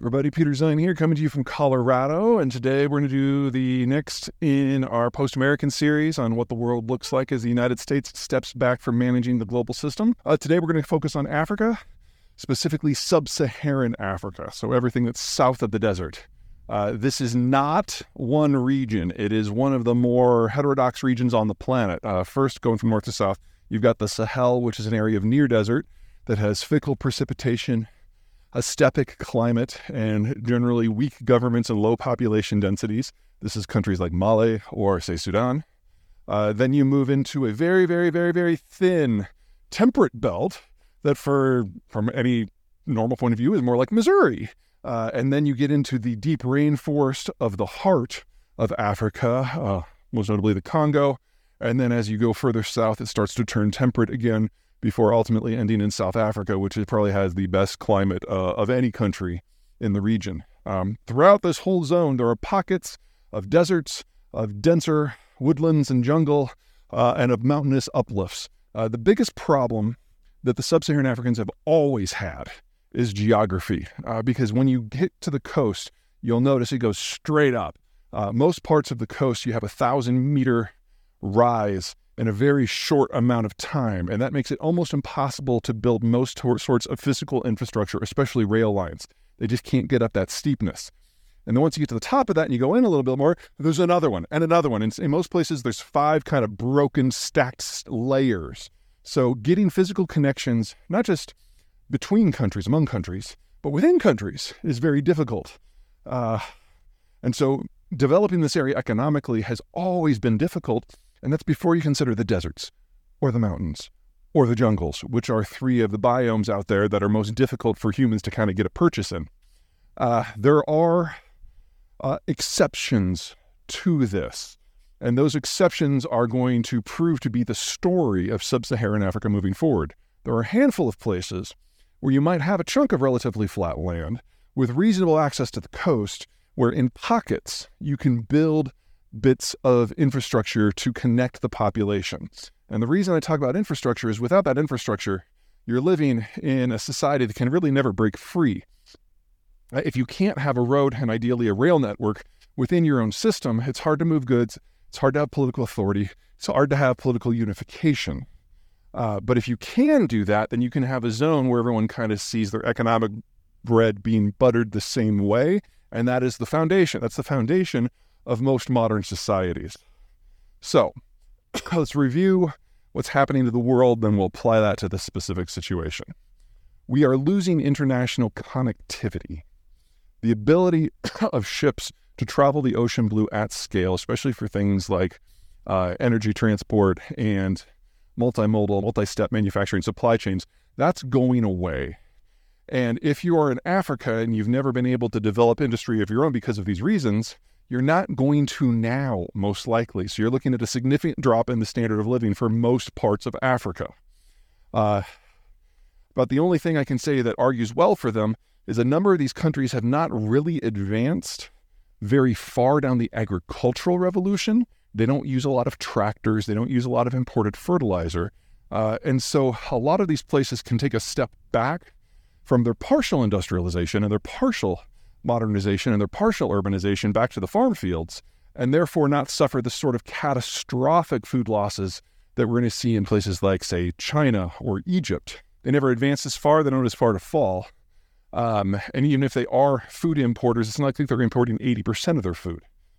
Everybody, Peter Zine here, coming to you from Colorado, and today we're going to do the next in our post-American series on what the world looks like as the United States steps back from managing the global system. Today we're going to focus on Africa, specifically sub-Saharan Africa, so everything that's south of the desert. This is not one region. It is one of the more heterodox regions on the planet. First, going from north to south, you've got the Sahel, which is an area of near desert that has fickle precipitation, a steppe climate, and generally weak governments and low population densities. This is countries like Mali or, say, Sudan. Then you move into a very, very, very, very thin temperate belt that from any normal point of view is more like Missouri. And then you get into the deep rainforest of the heart of Africa, most notably the Congo. And then as you go further south, it starts to turn temperate again, before ultimately ending in South Africa, which probably has the best climate of any country in the region. Throughout this whole zone, there are pockets of deserts, of denser woodlands and jungle, and of mountainous uplifts. The biggest problem that the sub-Saharan Africans have always had is geography, because when you get to the coast, you'll notice it goes straight up. Most parts of the coast, you have 1,000-meter rise in a very short amount of time, and that makes it almost impossible to build most sorts of physical infrastructure, especially rail lines. They just can't get up that steepness. And then once you get to the top of that and you go in a little bit more, there's another one and another one. In most places, there's 5 kind of broken, stacked layers. So getting physical connections, not just between countries, among countries, but within countries is very difficult. And so developing this area economically has always been difficult. And that's before you consider the deserts or the mountains or the jungles, which are 3 of the biomes out there that are most difficult for humans to kind of get a purchase in. There are exceptions to this, and those exceptions are going to prove to be the story of sub-Saharan Africa moving forward. There are a handful of places where you might have a chunk of relatively flat land with reasonable access to the coast, where in pockets you can build bits of infrastructure to connect the population. And the reason I talk about infrastructure is without that infrastructure, you're living in a society that can really never break free. If you can't have a road and ideally a rail network within your own system, it's hard to move goods, it's hard to have political authority, it's hard to have political unification. But if you can do that, then you can have a zone where everyone kind of sees their economic bread being buttered the same way, and that is the foundation. That's the foundation of most modern societies. So let's review what's happening to the world, then we'll apply that to this specific situation. We are losing international connectivity. The ability of ships to travel the ocean blue at scale, especially for things like energy transport and multimodal, multi-step manufacturing supply chains, that's going away. And if you are in Africa and you've never been able to develop industry of your own because of these reasons, you're not going to now, most likely. So you're looking at a significant drop in the standard of living for most parts of Africa. But the only thing I can say that argues well for them is a number of these countries have not really advanced very far down the agricultural revolution. They don't use a lot of tractors. They don't use a lot of imported fertilizer. And so a lot of these places can take a step back from their partial industrialization and their partial modernization and their partial urbanization back to the farm fields, and therefore not suffer the sort of catastrophic food losses that we're going to see in places like, say, China or Egypt. They never advance as far, they don't have as far to fall. And even if they are food importers, it's not like they're importing 80% of their food.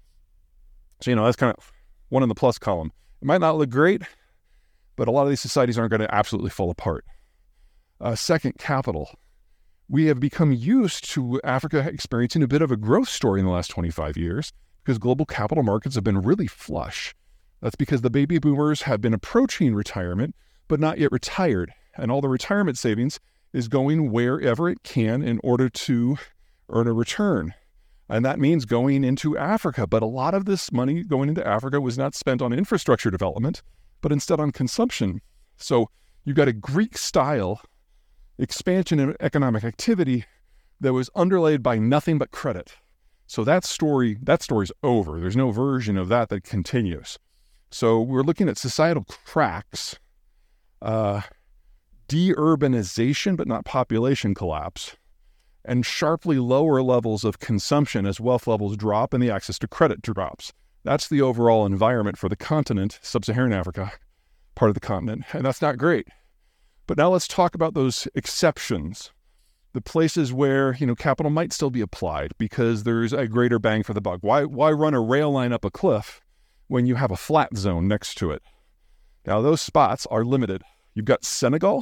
So, that's kind of one in the plus column. It might not look great, but a lot of these societies aren't going to absolutely fall apart. Second, capital. We have become used to Africa experiencing a bit of a growth story in the last 25 years because global capital markets have been really flush. That's because the baby boomers have been approaching retirement, but not yet retired. And all the retirement savings is going wherever it can in order to earn a return. And that means going into Africa. But a lot of this money going into Africa was not spent on infrastructure development, but instead on consumption. So you've got a Greek-style expansion in economic activity that was underlaid by nothing but credit. So that story's over. There's no version of that continues. So we're looking at societal cracks, deurbanization, but not population collapse, and sharply lower levels of consumption as wealth levels drop and the access to credit drops. That's the overall environment for the continent, sub-Saharan Africa, part of the continent, and that's not great. But now let's talk about those exceptions, the places where, capital might still be applied because there's a greater bang for the buck. Why run a rail line up a cliff when you have a flat zone next to it? Now, those spots are limited. You've got Senegal,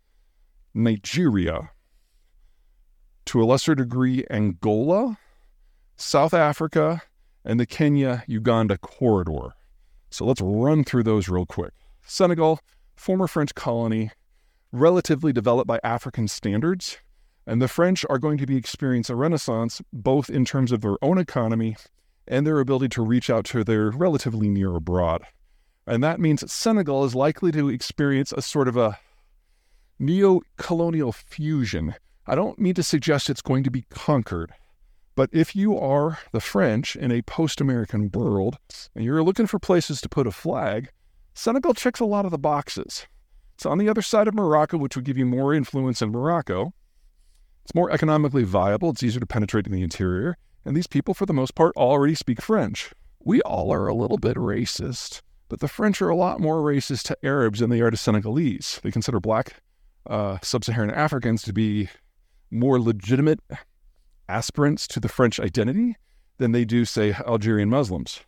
Nigeria, to a lesser degree, Angola, South Africa, and the Kenya-Uganda corridor. So let's run through those real quick. Senegal, former French colony, relatively developed by African standards, and the French are going to be experiencing a renaissance both in terms of their own economy and their ability to reach out to their relatively near abroad. And that means that Senegal is likely to experience a sort of a neo-colonial fusion. I don't mean to suggest it's going to be conquered, but if you are the French in a post-American world and you're looking for places to put a flag, Senegal checks a lot of the boxes. It's on the other side of Morocco, which would give you more influence in Morocco. It's more economically viable. It's easier to penetrate in the interior. And these people, for the most part, already speak French. We all are a little bit racist, but the French are a lot more racist to Arabs than they are to Senegalese. They consider black sub-Saharan Africans to be more legitimate aspirants to the French identity than they do, say, Algerian Muslims.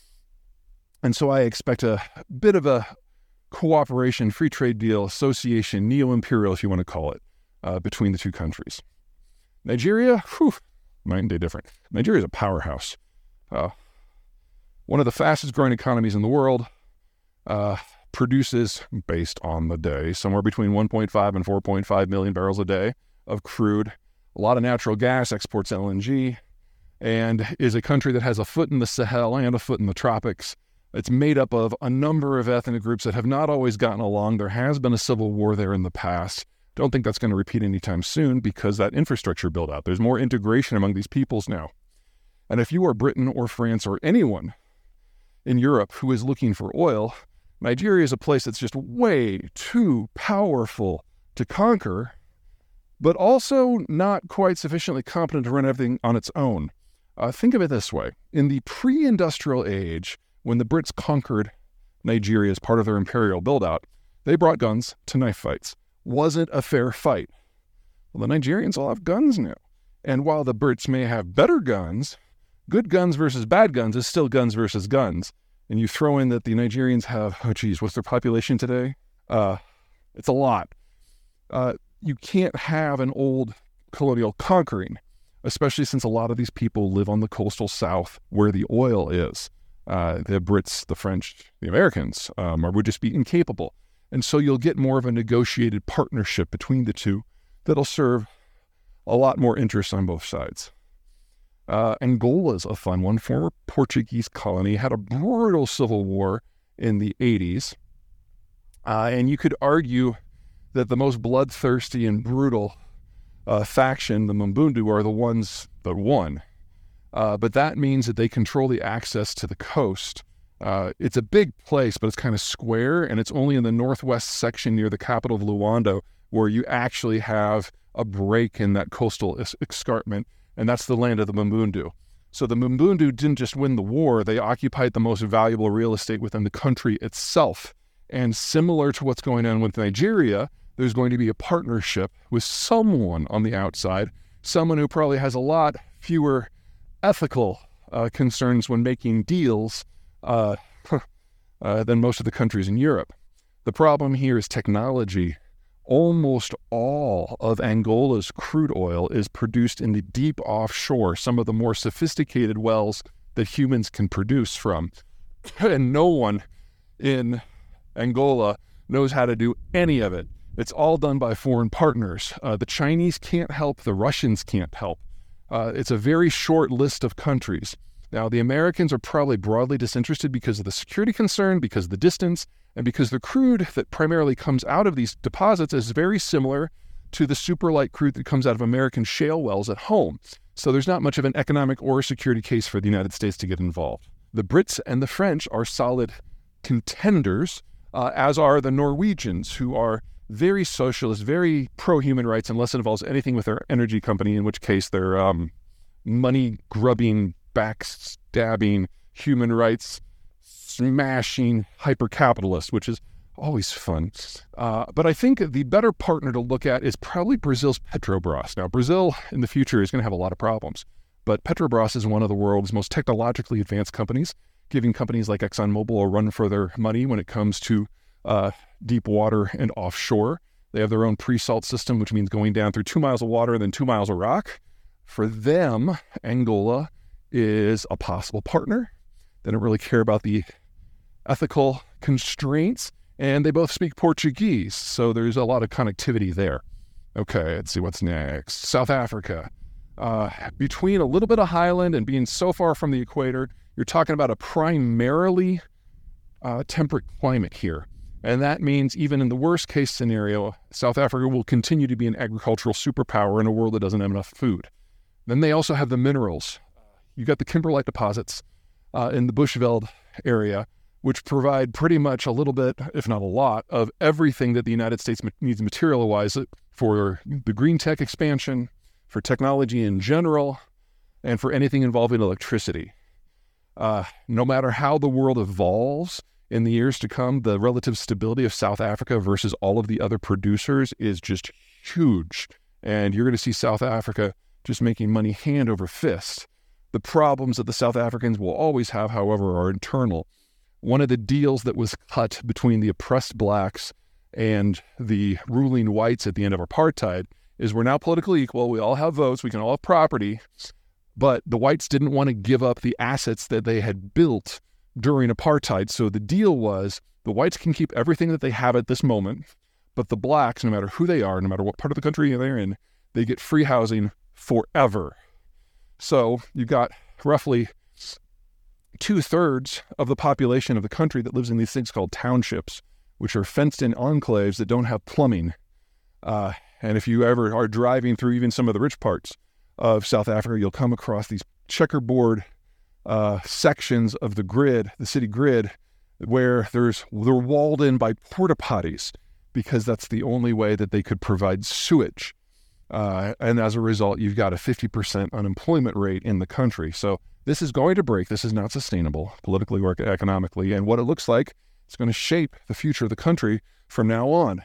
And so I expect a bit of a cooperation, free trade deal, association, neo-imperial, if you want to call it, between the two countries. Nigeria, night and day different. Nigeria is a powerhouse. One of the fastest growing economies in the world, produces, based on the day, somewhere between 1.5 and 4.5 million barrels a day of crude, a lot of natural gas, exports LNG, and is a country that has a foot in the Sahel and a foot in the tropics. It's made up of a number of ethnic groups that have not always gotten along. There has been a civil war there in the past. Don't think that's going to repeat anytime soon because that infrastructure built out. There's more integration among these peoples now. And if you are Britain or France or anyone in Europe who is looking for oil, Nigeria is a place that's just way too powerful to conquer, but also not quite sufficiently competent to run everything on its own. Think of it this way. In the pre-industrial age, when the Brits conquered Nigeria as part of their imperial build-out, they brought guns to knife fights. Wasn't a fair fight. Well, the Nigerians all have guns now. And while the Brits may have better guns, good guns versus bad guns is still guns versus guns. And you throw in that the Nigerians have, what's their population today? It's a lot. You can't have an old colonial conquering, especially since a lot of these people live on the coastal south where the oil is. The Brits, the French, the Americans would just be incapable. And so you'll get more of a negotiated partnership between the two that'll serve a lot more interest on both sides. Angola's a fun one. Former Portuguese colony, had a brutal civil war in the 80s. And you could argue that the most bloodthirsty and brutal faction, the Mbundu, are the ones that won. But that means that they control the access to the coast. It's a big place, but it's kind of square, and it's only in the northwest section near the capital of Luanda where you actually have a break in that coastal escarpment, and that's the land of the Mbundu. So the Mbundu didn't just win the war, they occupied the most valuable real estate within the country itself. And similar to what's going on with Nigeria, there's going to be a partnership with someone on the outside, someone who probably has a lot fewer ethical concerns when making deals than most of the countries in Europe. The problem here is technology. Almost all of Angola's crude oil is produced in the deep offshore, some of the more sophisticated wells that humans can produce from. And no one in Angola knows how to do any of it. It's all done by foreign partners. The Chinese can't help, the Russians can't help. It's a very short list of countries. Now, the Americans are probably broadly disinterested because of the security concern, because of the distance, and because the crude that primarily comes out of these deposits is very similar to the super light crude that comes out of American shale wells at home. So there's not much of an economic or security case for the United States to get involved. The Brits and the French are solid contenders, as are the Norwegians, who are very socialist, very pro-human rights, unless it involves anything with their energy company, in which case they're money-grubbing, backstabbing, human rights smashing hyper-capitalist, which is always fun. But I think the better partner to look at is probably Brazil's Petrobras. Now, Brazil in the future is going to have a lot of problems, but Petrobras is one of the world's most technologically advanced companies, giving companies like ExxonMobil a run for their money when it comes to deep water and offshore. They have their own pre-salt system, which means going down through 2 miles of water and then 2 miles of rock. For them, Angola is a possible partner. They don't really care about the ethical constraints, and they both speak Portuguese, so there's a lot of connectivity there. Okay, let's see what's next. South Africa. Between a little bit of highland and being so far from the equator, you're talking about a primarily temperate climate here. And that means even in the worst case scenario, South Africa will continue to be an agricultural superpower in a world that doesn't have enough food. Then they also have the minerals. You got the kimberlite deposits in the Bushveld area, which provide pretty much a little bit, if not a lot, of everything that the United States needs material-wise for the green tech expansion, for technology in general, and for anything involving electricity. No matter how the world evolves in the years to come, the relative stability of South Africa versus all of the other producers is just huge. And you're going to see South Africa just making money hand over fist. The problems that the South Africans will always have, however, are internal. One of the deals that was cut between the oppressed blacks and the ruling whites at the end of apartheid is we're now politically equal. We all have votes. We can all have property. But the whites didn't want to give up the assets that they had built during apartheid. So the deal was the whites can keep everything that they have at this moment, but the blacks, no matter who they are, no matter what part of the country they're in, they get free housing forever. So you've got roughly 2/3 of the population of the country that lives in these things called townships, which are fenced-in enclaves that don't have plumbing. And if you ever are driving through even some of the rich parts of South Africa, you'll come across these checkerboard sections of the grid, the city grid, where they're walled in by porta potties because that's the only way that they could provide sewage. And as a result, you've got a 50% unemployment rate in the country. So this is going to break. This is not sustainable politically or economically. And what it looks like, it's going to shape the future of the country from now on.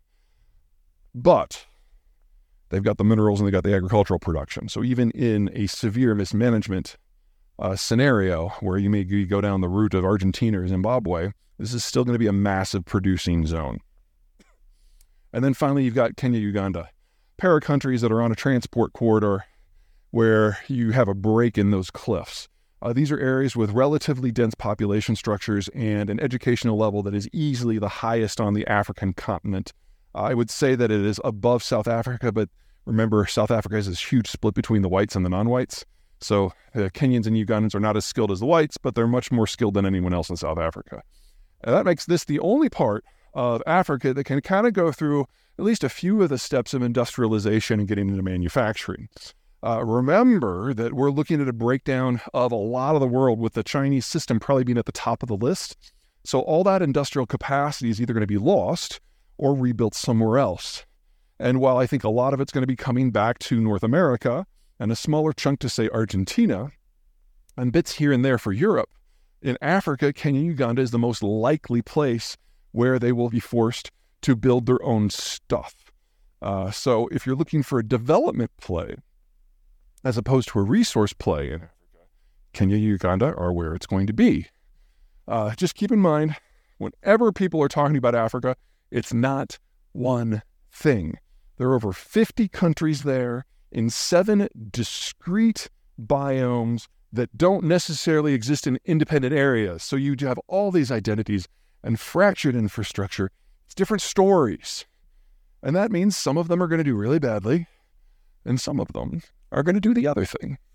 But they've got the minerals and they've got the agricultural production. So even in a severe mismanagement scenario where you may go down the route of Argentina or Zimbabwe, this is still going to be a massive producing zone. And then finally, you've got Kenya, Uganda, pair of countries that are on a transport corridor where you have a break in those cliffs. These are areas with relatively dense population structures and an educational level that is easily the highest on the African continent. I would say that it is above South Africa, but remember, South Africa has this huge split between the whites and the non-whites. So Kenyans and Ugandans are not as skilled as the whites, but they're much more skilled than anyone else in South Africa. And that makes this the only part of Africa that can kind of go through at least a few of the steps of industrialization and getting into manufacturing. Remember that we're looking at a breakdown of a lot of the world, with the Chinese system probably being at the top of the list. So all that industrial capacity is either going to be lost or rebuilt somewhere else. And while I think a lot of it's going to be coming back to North America and a smaller chunk to, say, Argentina, and bits here and there for Europe, in Africa, Kenya, Uganda is the most likely place where they will be forced to build their own stuff. So if you're looking for a development play, as opposed to a resource play in Africa, Kenya, Uganda are where it's going to be. Just keep in mind, whenever people are talking about Africa, it's not one thing. There are over 50 countries there in 7 discrete biomes that don't necessarily exist in independent areas. So you have all these identities and fractured infrastructure. It's different stories. And that means some of them are going to do really badly, and some of them are going to do the other thing.